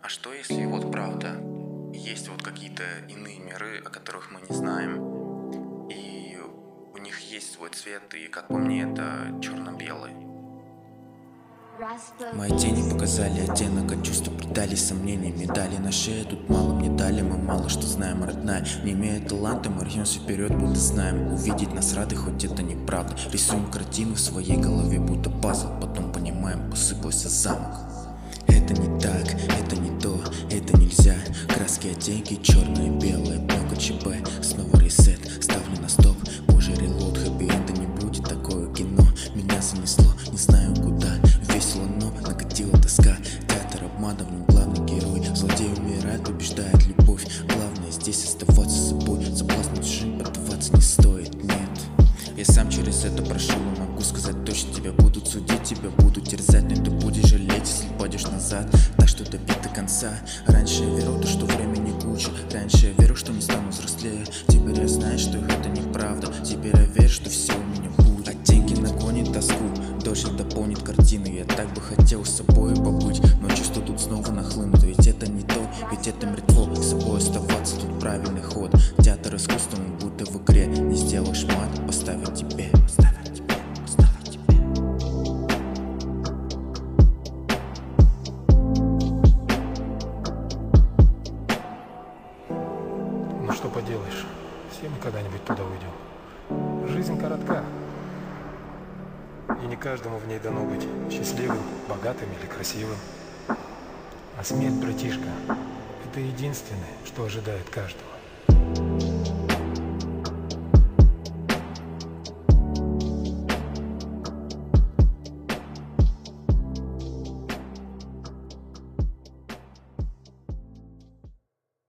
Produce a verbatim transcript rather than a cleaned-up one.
что если вот правда есть вот какие-то иные миры, о которых мы не знаем, и у них есть свой цвет, и, как по мне, это черно-белый? Мои тени показали оттенок, а чувства придали сомнения. Медали на шее, тут мало мне дали. Мы мало что знаем, родная. Не имея таланта, мы рвемся вперед, будто знаем. Увидеть нас рады, хоть это неправда. Рисуем картину в своей голове, будто пазл. Потом понимаем, посыпался замок. Это не так, это не то, это нельзя. Краски, оттенки, черное, белое, много ЧП. Снова ресет, ставлю на стоп. Боже, релот, хэппи-энда не будет, такое кино. Меня занесло, не знаю куда. Весело, но накатила тоска. Театр обмана, в нем главный герой. Злодей умирает, побеждает любовь. Главное здесь оставаться собой. Соблазн чужим поддаваться не стоит, нет. Я сам через это прошел, и могу сказать точно. Тебя будут судить, тебя будут терзать, но ты будешь жалеть, если пойдешь назад. Так что добить до конца. Раньше я верил, то, что времени куча. Раньше я верил, что не стану взрослее. Теперь я знаю, что это неправда. Теперь я верю, что все у меня будет. А деньги нагонят тоску, дождь дополнит картину. Я так бы хотел с собой побыть, но чувства тут снова нахлынут. Ведь это не то, ведь это мертво. С собой оставаться тут правильный ход. Театр искусства, он будто в игре. Не сделаешь мат, поставить тебе, поставить тебе, поставить тебе. Ну что поделаешь, все мы когда-нибудь туда уйдем. Жизнь коротка, и не каждому в ней дано быть счастливым, богатым или красивым. А смерть, братишка, это единственное, что ожидает каждого.